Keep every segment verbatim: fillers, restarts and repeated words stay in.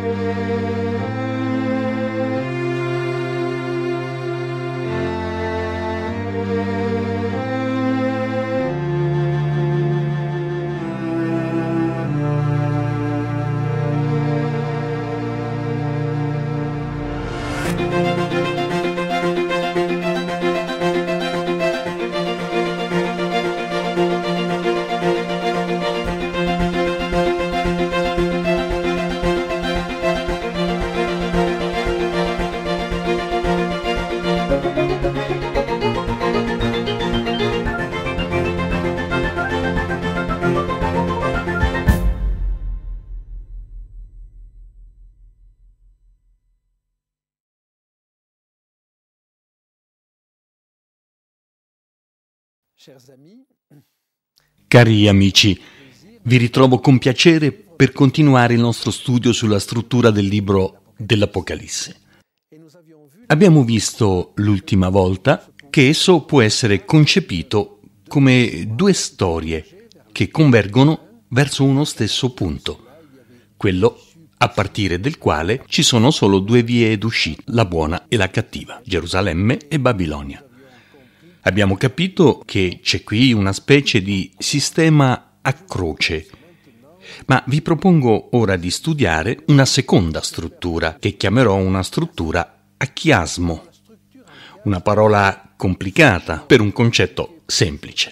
Cari amici, vi ritrovo con piacere per continuare il nostro studio sulla struttura del libro dell'Apocalisse. Abbiamo visto l'ultima volta che esso può essere concepito come due storie che convergono verso uno stesso punto, quello a partire del quale ci sono solo due vie d'uscita, la buona e la cattiva, Gerusalemme e Babilonia. Abbiamo capito che c'è qui una specie di sistema a croce, ma vi propongo ora di studiare una seconda struttura, che chiamerò una struttura a chiasmo, una parola complicata per un concetto semplice.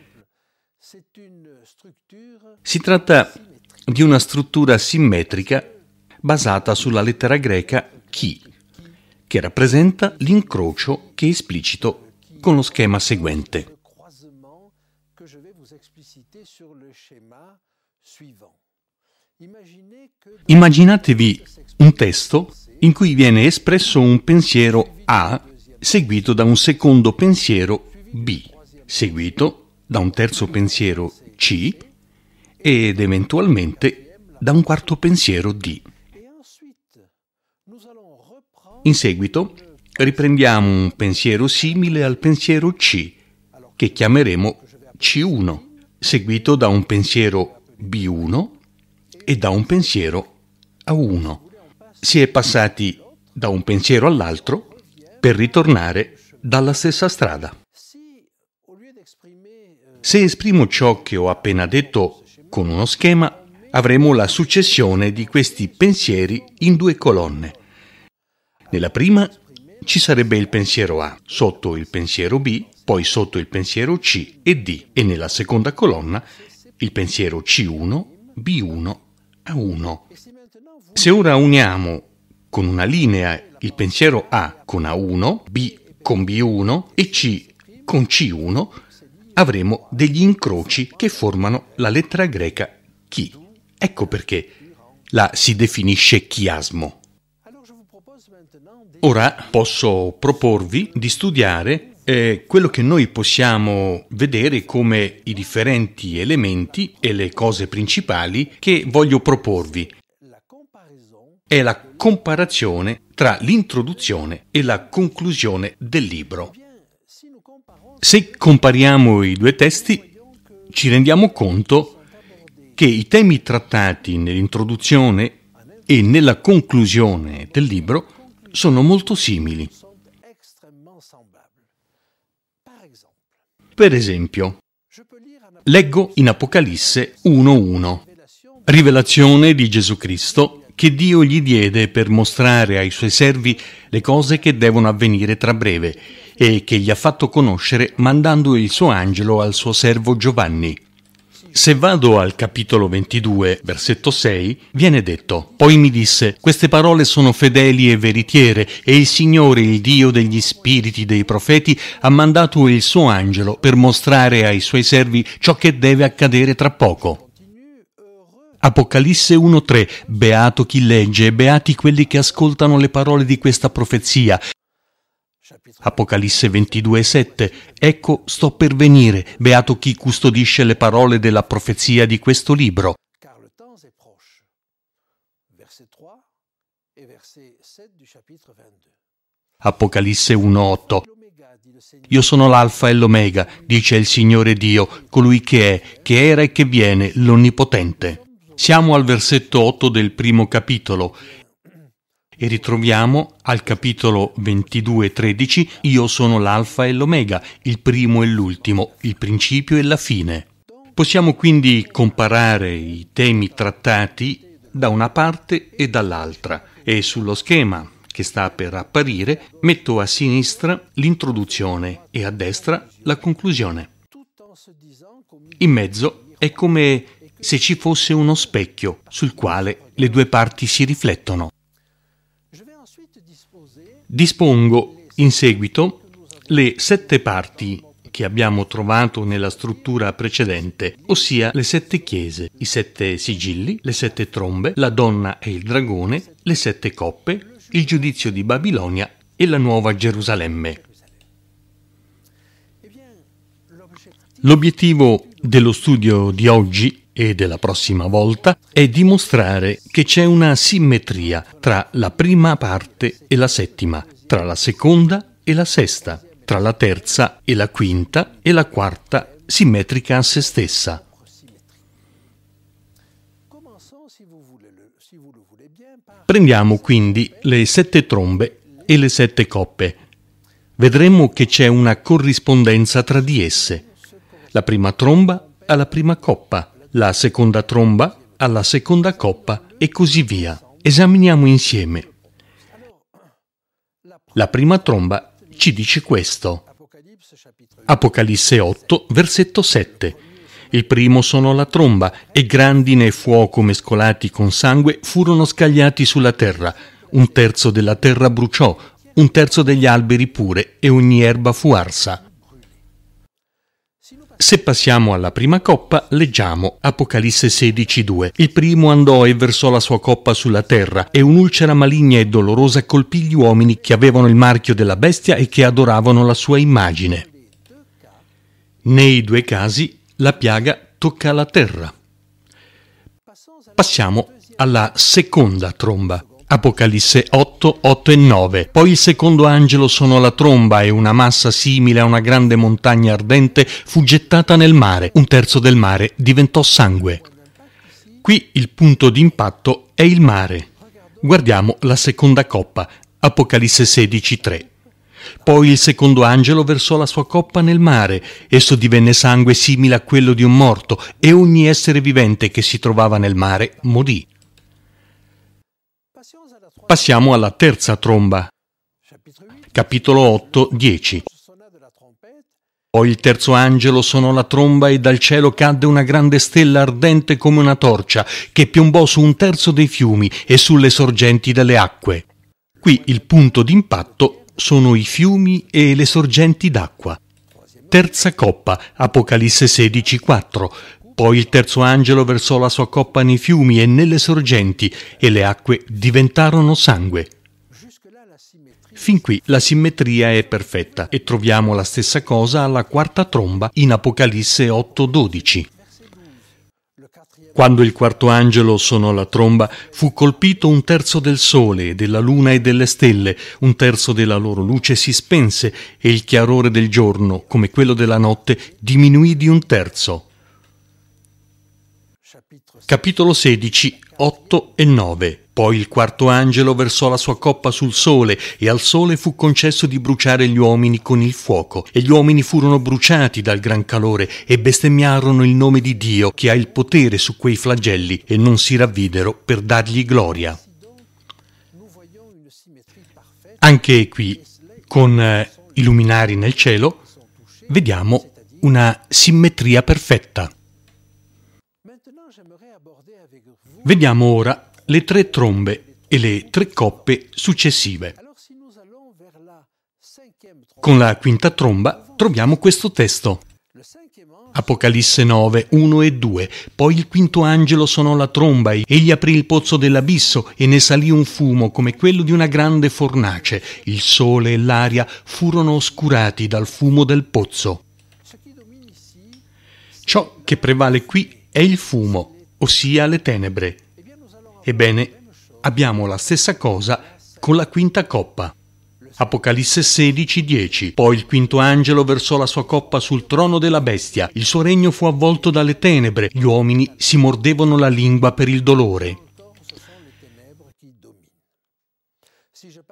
Si tratta di una struttura simmetrica basata sulla lettera greca chi, che rappresenta l'incrocio che è esplicito con lo schema seguente. Immaginatevi un testo in cui viene espresso un pensiero A seguito da un secondo pensiero B, seguito da un terzo pensiero C ed eventualmente da un quarto pensiero D. In seguito riprendiamo un pensiero simile al pensiero C, che chiameremo C uno, seguito da un pensiero B uno e da un pensiero A uno. Si è passati da un pensiero all'altro per ritornare dalla stessa strada. Se esprimo ciò che ho appena detto con uno schema, avremo la successione di questi pensieri in due colonne. Nella prima ci sarebbe il pensiero A, sotto il pensiero B, poi sotto il pensiero C e D, e nella seconda colonna il pensiero C uno, B uno, A uno. Se ora uniamo con una linea il pensiero A con A uno, B con B uno e C con C uno, avremo degli incroci che formano la lettera greca chi. Ecco perché la si definisce chiasmo. Ora posso proporvi di studiare eh, quello che noi possiamo vedere come i differenti elementi e le cose principali che voglio proporvi. È la comparazione tra l'introduzione e la conclusione del libro. Se compariamo i due testi, ci rendiamo conto che i temi trattati nell'introduzione e nella conclusione del libro sono molto simili. Per esempio, leggo in Apocalisse uno uno, rivelazione di Gesù Cristo che Dio gli diede per mostrare ai suoi servi le cose che devono avvenire tra breve e che gli ha fatto conoscere mandando il suo angelo al suo servo Giovanni. Se vado al capitolo ventidue, versetto sei, viene detto: poi mi disse, queste parole sono fedeli e veritiere, e il Signore, il Dio degli spiriti dei profeti, ha mandato il suo angelo per mostrare ai suoi servi ciò che deve accadere tra poco. Apocalisse uno tre, beato chi legge e beati quelli che ascoltano le parole di questa profezia. Apocalisse ventidue sette, ecco sto per venire, beato chi custodisce le parole della profezia di questo libro. Apocalisse uno otto, io sono l'Alfa e l'Omega, dice il Signore Dio, colui che è, che era e che viene, l'Onnipotente. Siamo al versetto otto del primo capitolo e ritroviamo al capitolo ventidue tredici: io sono l'alfa e l'omega, il primo e l'ultimo, il principio e la fine. Possiamo quindi comparare i temi trattati da una parte e dall'altra, e sullo schema che sta per apparire metto a sinistra l'introduzione e a destra la conclusione. In mezzo è come se ci fosse uno specchio sul quale le due parti si riflettono. Dispongo in seguito le sette parti che abbiamo trovato nella struttura precedente, ossia le sette chiese, i sette sigilli, le sette trombe, la donna e il dragone, le sette coppe, il giudizio di Babilonia e la nuova Gerusalemme. L'obiettivo dello studio di oggi e della prossima volta è dimostrare che c'è una simmetria tra la prima parte e la settima, tra la seconda e la sesta, tra la terza e la quinta e la quarta simmetrica a se stessa. Prendiamo quindi le sette trombe e le sette coppe. Vedremo che c'è una corrispondenza tra di esse. La prima tromba alla prima coppa, la seconda tromba alla seconda coppa e così via. Esaminiamo insieme. La prima tromba ci dice questo. Apocalisse otto, versetto sette. Il primo sonò la tromba e grandine e fuoco mescolati con sangue furono scagliati sulla terra. Un terzo della terra bruciò, un terzo degli alberi pure e ogni erba fu arsa. Se passiamo alla prima coppa, leggiamo Apocalisse sedici due. Il primo andò e versò la sua coppa sulla terra, e un'ulcera maligna e dolorosa colpì gli uomini che avevano il marchio della bestia e che adoravano la sua immagine. Nei due casi la piaga tocca la terra. Passiamo alla seconda tromba. Apocalisse otto, otto e nove. Poi il secondo angelo suonò la tromba e una massa simile a una grande montagna ardente fu gettata nel mare. Un terzo del mare diventò sangue. Qui il punto di impatto è il mare. Guardiamo la seconda coppa. Apocalisse sedici tre. Poi il secondo angelo versò la sua coppa nel mare. Esso divenne sangue simile a quello di un morto e ogni essere vivente che si trovava nel mare morì. Passiamo alla terza tromba. Capitolo otto, dieci. Poi il terzo angelo suonò la tromba e dal cielo cadde una grande stella ardente come una torcia che piombò su un terzo dei fiumi e sulle sorgenti delle acque. Qui il punto d'impatto sono i fiumi e le sorgenti d'acqua. Terza coppa, Apocalisse sedici quattro. Poi il terzo angelo versò la sua coppa nei fiumi e nelle sorgenti, e le acque diventarono sangue. Fin qui la simmetria è perfetta e troviamo la stessa cosa alla quarta tromba in Apocalisse otto dodici. Quando il quarto angelo suonò la tromba, fu colpito un terzo del sole, della luna e delle stelle, un terzo della loro luce si spense e il chiarore del giorno, come quello della notte, diminuì di un terzo. Capitolo sedici, otto e nove. Poi il quarto angelo versò la sua coppa sul sole, e al sole fu concesso di bruciare gli uomini con il fuoco. E gli uomini furono bruciati dal gran calore, e bestemmiarono il nome di Dio, che ha il potere su quei flagelli, e non si ravvidero per dargli gloria. Anche qui, con eh, i luminari nel cielo, vediamo una simmetria perfetta. Vediamo ora le tre trombe e le tre coppe successive. Con la quinta tromba troviamo questo testo. Apocalisse nove, uno e due. Poi il quinto angelo suonò la tromba, egli aprì il pozzo dell'abisso e ne salì un fumo come quello di una grande fornace. Il sole e l'aria furono oscurati dal fumo del pozzo. Ciò che prevale qui è il fumo, ossia le tenebre. Ebbene, abbiamo la stessa cosa con la quinta coppa. Apocalisse sedici dieci. Poi il quinto angelo versò la sua coppa sul trono della bestia. Il suo regno fu avvolto dalle tenebre. Gli uomini si mordevano la lingua per il dolore.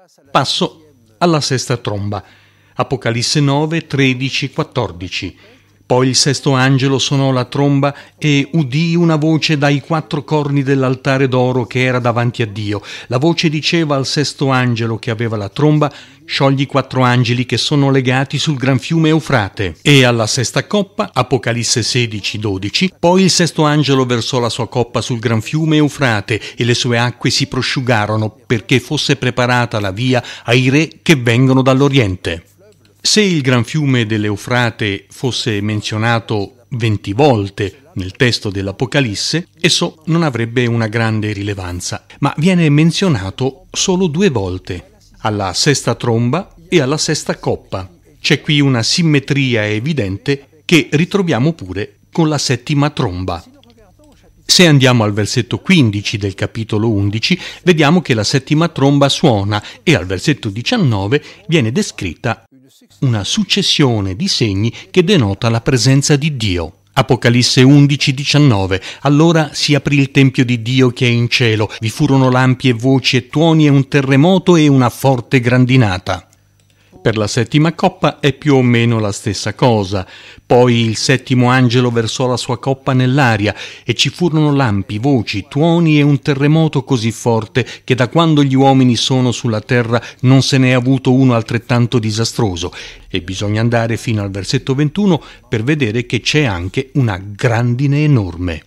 Passo alla sesta tromba. Apocalisse nove, tredici, quattordici. Poi il sesto angelo suonò la tromba e udì una voce dai quattro corni dell'altare d'oro che era davanti a Dio. La voce diceva al sesto angelo che aveva la tromba: sciogli i quattro angeli che sono legati sul gran fiume Eufrate. E alla sesta coppa, Apocalisse sedici, dodici, poi il sesto angelo versò la sua coppa sul gran fiume Eufrate e le sue acque si prosciugarono perché fosse preparata la via ai re che vengono dall'Oriente. Se il gran fiume dell'Eufrate fosse menzionato venti volte nel testo dell'Apocalisse, esso non avrebbe una grande rilevanza, ma viene menzionato solo due volte, alla sesta tromba e alla sesta coppa. C'è qui una simmetria evidente che ritroviamo pure con la settima tromba. Se andiamo al versetto quindici del capitolo undici, vediamo che la settima tromba suona e al versetto diciannove viene descritta una successione di segni che denota la presenza di Dio. Apocalisse undici, diciannove. Allora si aprì il tempio di Dio che è in cielo, vi furono lampi e voci e tuoni e un terremoto e una forte grandinata. Per la settima coppa è più o meno la stessa cosa. Poi il settimo angelo versò la sua coppa nell'aria e ci furono lampi, voci, tuoni e un terremoto così forte che da quando gli uomini sono sulla terra non se n'è avuto uno altrettanto disastroso. E bisogna andare fino al versetto ventuno per vedere che c'è anche una grandine enorme.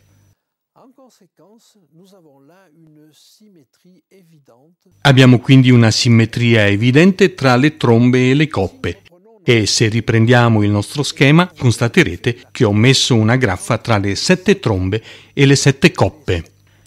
Abbiamo quindi una simmetria evidente tra le trombe e le coppe e se riprendiamo il nostro schema constaterete che ho messo una graffa tra le sette trombe e le sette coppe.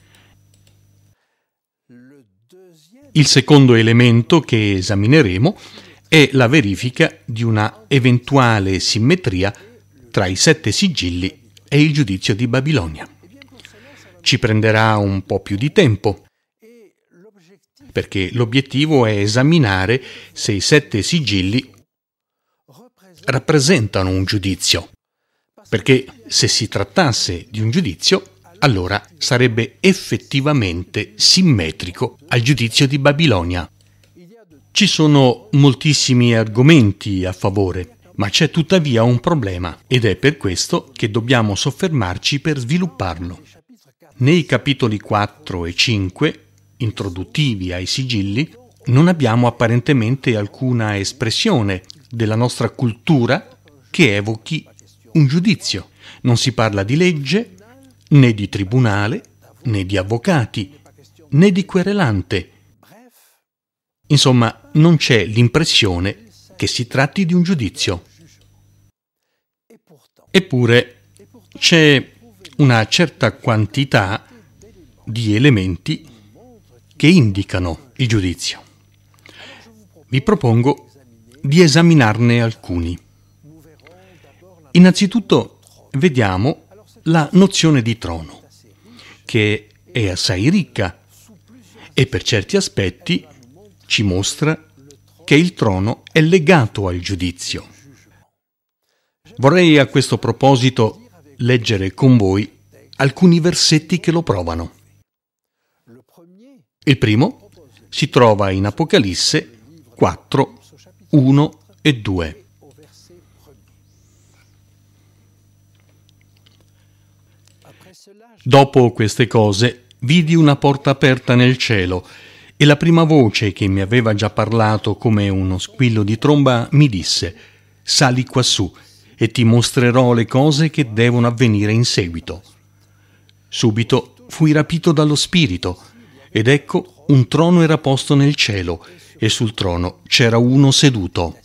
Il secondo elemento che esamineremo è la verifica di una eventuale simmetria tra i sette sigilli e il giudizio di Babilonia. Ci prenderà un po' più di tempo, perché l'obiettivo è esaminare se i sette sigilli rappresentano un giudizio, perché se si trattasse di un giudizio, allora sarebbe effettivamente simmetrico al giudizio di Babilonia. Ci sono moltissimi argomenti a favore, ma c'è tuttavia un problema, ed è per questo che dobbiamo soffermarci per svilupparlo. Nei capitoli quattro e cinque, introduttivi ai sigilli, non abbiamo apparentemente alcuna espressione della nostra cultura che evochi un giudizio. Non si parla di legge, né di tribunale, né di avvocati, né di querelante. Insomma, non c'è l'impressione che si tratti di un giudizio. Eppure c'è una certa quantità di elementi che indicano il giudizio. Vi propongo di esaminarne alcuni. Innanzitutto vediamo la nozione di trono, che è assai ricca e per certi aspetti ci mostra che il trono è legato al giudizio. Vorrei a questo proposito leggere con voi alcuni versetti che lo provano. Il primo si trova in Apocalisse quattro, uno e due. Dopo queste cose vidi una porta aperta nel cielo e la prima voce che mi aveva già parlato come uno squillo di tromba mi disse: sali quassù e ti mostrerò le cose che devono avvenire in seguito. Subito fui rapito dallo Spirito ed ecco un trono era posto nel cielo e sul trono c'era uno seduto.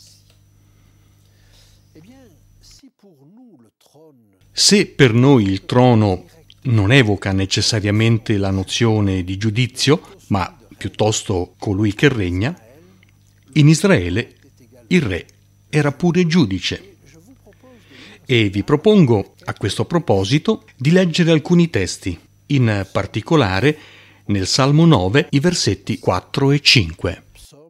Se per noi il trono non evoca necessariamente la nozione di giudizio, ma piuttosto colui che regna, in Israele il re era pure giudice. E vi propongo a questo proposito di leggere alcuni testi, in particolare nel Salmo nove, i versetti quattro e cinque.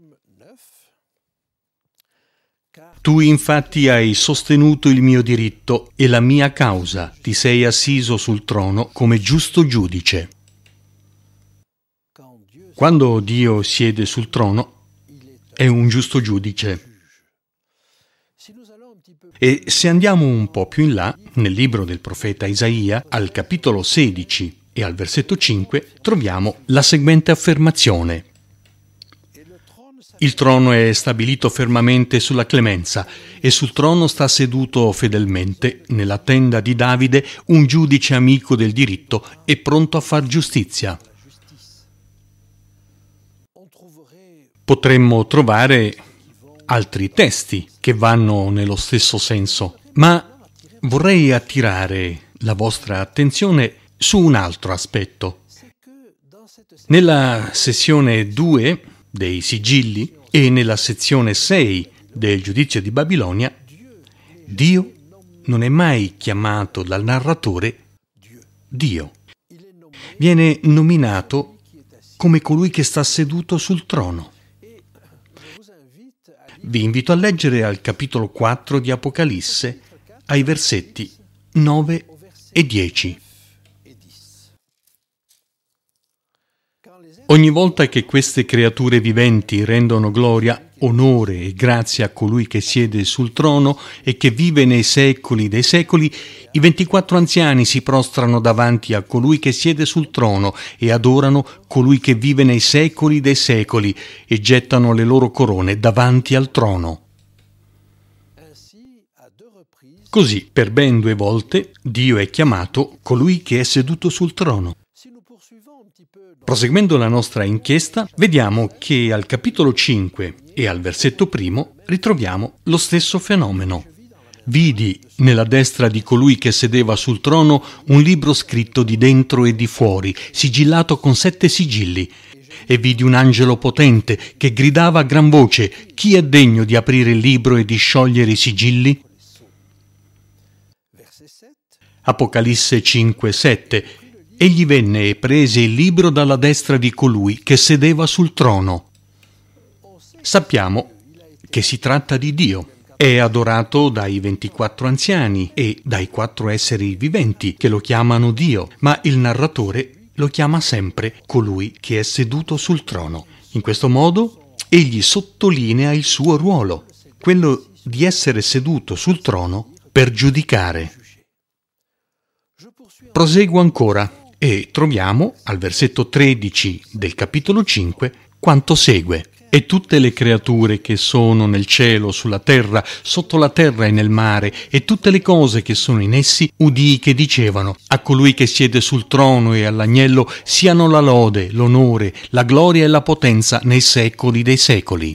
Tu infatti hai sostenuto il mio diritto e la mia causa, ti sei assiso sul trono come giusto giudice. Quando Dio siede sul trono, è un giusto giudice. E se andiamo un po' più in là, nel libro del profeta Isaia, al capitolo sedici e al versetto cinque, troviamo la seguente affermazione. Il trono è stabilito fermamente sulla clemenza e sul trono sta seduto fedelmente, nella tenda di Davide, un giudice amico del diritto e pronto a far giustizia. Potremmo trovare altri testi che vanno nello stesso senso, ma vorrei attirare la vostra attenzione su un altro aspetto. Nella sessione due dei sigilli e nella sezione sei del giudizio di Babilonia, Dio non è mai chiamato dal narratore Dio. Viene nominato come colui che sta seduto sul trono. Vi invito a leggere al capitolo quattro di Apocalisse, ai versetti nove e dieci. Ogni volta che queste creature viventi rendono gloria, onore e grazia a colui che siede sul trono e che vive nei secoli dei secoli, i ventiquattro anziani si prostrano davanti a colui che siede sul trono e adorano colui che vive nei secoli dei secoli e gettano le loro corone davanti al trono. Così, per ben due volte, Dio è chiamato colui che è seduto sul trono. Proseguendo la nostra inchiesta, vediamo che al capitolo cinque e al versetto primo ritroviamo lo stesso fenomeno. Vidi nella destra di colui che sedeva sul trono un libro scritto di dentro e di fuori, sigillato con sette sigilli, e vidi un angelo potente che gridava a gran voce: chi è degno di aprire il libro e di sciogliere i sigilli? Apocalisse cinque sette. Egli venne e prese il libro dalla destra di colui che sedeva sul trono. Sappiamo che si tratta di Dio. È adorato dai ventiquattro anziani e dai quattro esseri viventi che lo chiamano Dio, ma il narratore lo chiama sempre colui che è seduto sul trono. In questo modo egli sottolinea il suo ruolo, quello di essere seduto sul trono per giudicare. Proseguo ancora. E troviamo, al versetto tredici del capitolo cinque, quanto segue. E tutte le creature che sono nel cielo, sulla terra, sotto la terra e nel mare, e tutte le cose che sono in essi, udii che dicevano: a colui che siede sul trono e all'agnello siano la lode, l'onore, la gloria e la potenza nei secoli dei secoli.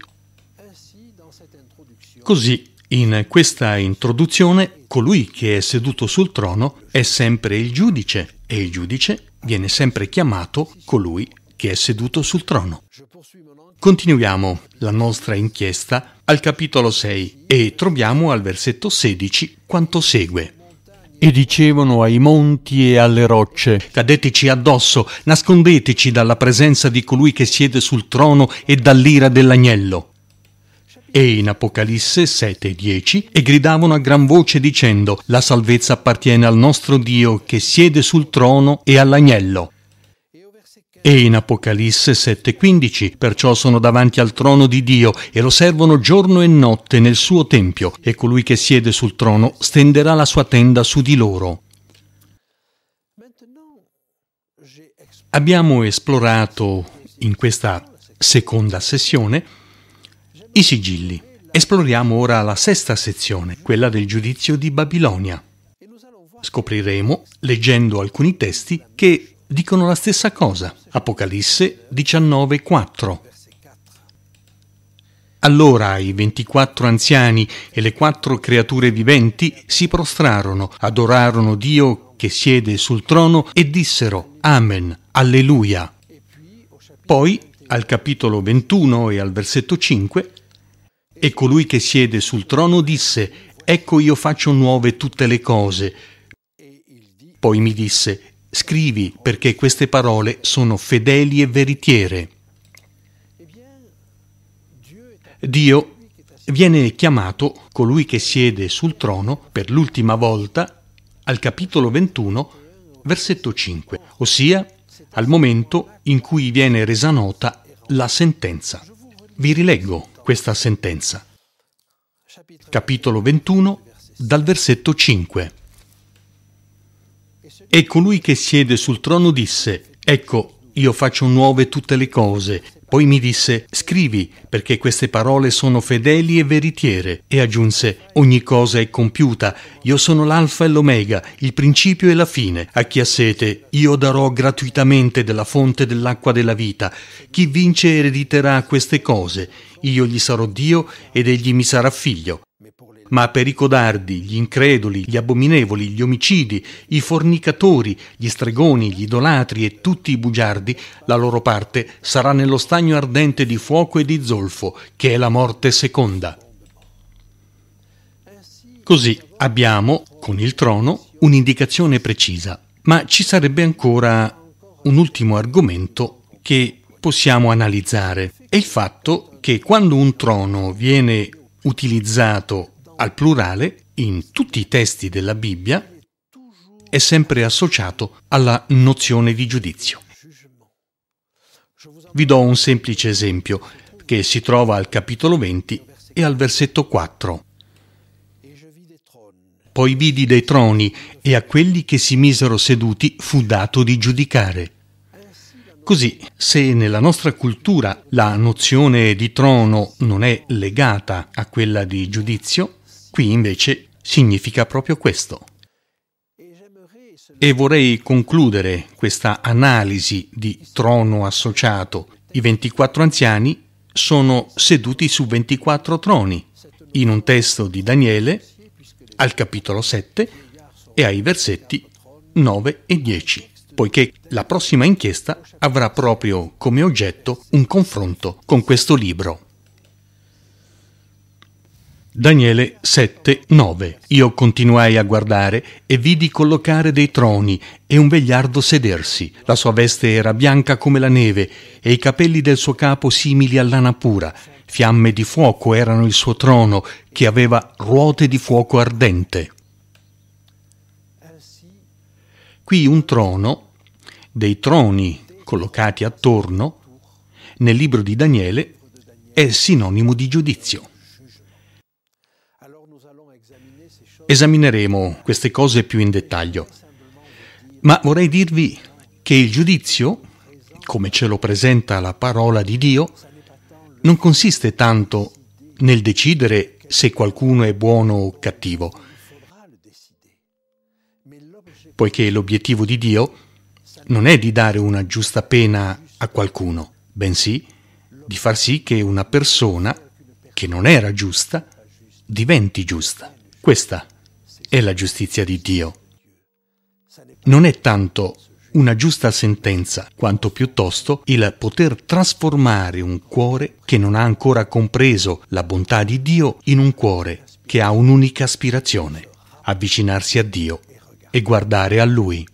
Così, in questa introduzione, colui che è seduto sul trono è sempre il giudice, e il giudice viene sempre chiamato colui che è seduto sul trono. Continuiamo la nostra inchiesta al capitolo sei e troviamo al versetto sedici quanto segue. E dicevano ai monti e alle rocce: cadeteci addosso, nascondeteci dalla presenza di colui che siede sul trono e dall'ira dell'agnello. E in Apocalisse sette dieci, e gridavano a gran voce dicendo: la salvezza appartiene al nostro Dio che siede sul trono e all'agnello. E in Apocalisse sette quindici, perciò sono davanti al trono di Dio e lo servono giorno e notte nel suo tempio, e colui che siede sul trono stenderà la sua tenda su di loro. Abbiamo esplorato in questa seconda sessione i sigilli. Esploriamo ora la sesta sezione, quella del giudizio di Babilonia. Scopriremo, leggendo alcuni testi, che dicono la stessa cosa. Apocalisse diciannove quattro. Allora i ventiquattro anziani e le quattro creature viventi si prostrarono, adorarono Dio che siede sul trono e dissero: Amen, Alleluia. Poi, al capitolo ventuno e al versetto cinque, e colui che siede sul trono disse: ecco io faccio nuove tutte le cose. Poi mi disse: scrivi, perché queste parole sono fedeli e veritiere. Dio viene chiamato colui che siede sul trono per l'ultima volta al capitolo ventuno, versetto cinque, ossia al momento in cui viene resa nota la sentenza. Vi rileggo. questa sentenza. Capitolo ventuno, dal versetto cinque. E colui che siede sul trono disse: ecco, io faccio nuove tutte le cose. Poi mi disse: scrivi, perché queste parole sono fedeli e veritiere. E aggiunse: ogni cosa è compiuta. Io sono l'alfa e l'omega, il principio e la fine. A chi ha sete, io darò gratuitamente della fonte dell'acqua della vita. Chi vince erediterà queste cose. Io gli sarò Dio ed egli mi sarà figlio. Ma per i codardi, gli increduli, gli abominevoli, gli omicidi, i fornicatori, gli stregoni, gli idolatri e tutti i bugiardi, la loro parte sarà nello stagno ardente di fuoco e di zolfo, che è la morte seconda. Così abbiamo, con il trono, un'indicazione precisa, ma ci sarebbe ancora un ultimo argomento che possiamo analizzare. È il fatto che quando un trono viene utilizzato al plurale, in tutti i testi della Bibbia, è sempre associato alla nozione di giudizio. Vi do un semplice esempio che si trova al capitolo venti e al versetto quattro. Poi vidi dei troni e a quelli che si misero seduti fu dato di giudicare. Così, se nella nostra cultura la nozione di trono non è legata a quella di giudizio, qui invece significa proprio questo. E vorrei concludere questa analisi di trono associato. I ventiquattro anziani sono seduti su ventiquattro troni, in un testo di Daniele, al capitolo sette e ai versetti nove e dieci, poiché la prossima inchiesta avrà proprio come oggetto un confronto con questo libro. Daniele sette nove. Io continuai a guardare e vidi collocare dei troni e un vegliardo sedersi. La sua veste era bianca come la neve e i capelli del suo capo simili a lana pura. Fiamme di fuoco erano il suo trono, che aveva ruote di fuoco ardente. Qui un trono, dei troni collocati attorno, nel libro di Daniele, è sinonimo di giudizio. Esamineremo queste cose più in dettaglio, ma vorrei dirvi che il giudizio, come ce lo presenta la parola di Dio, non consiste tanto nel decidere se qualcuno è buono o cattivo, poiché l'obiettivo di Dio non è di dare una giusta pena a qualcuno, bensì di far sì che una persona che non era giusta diventi giusta. Questa è la giustizia di Dio. Non è tanto una giusta sentenza, quanto piuttosto il poter trasformare un cuore che non ha ancora compreso la bontà di Dio in un cuore che ha un'unica aspirazione: avvicinarsi a Dio e guardare a Lui.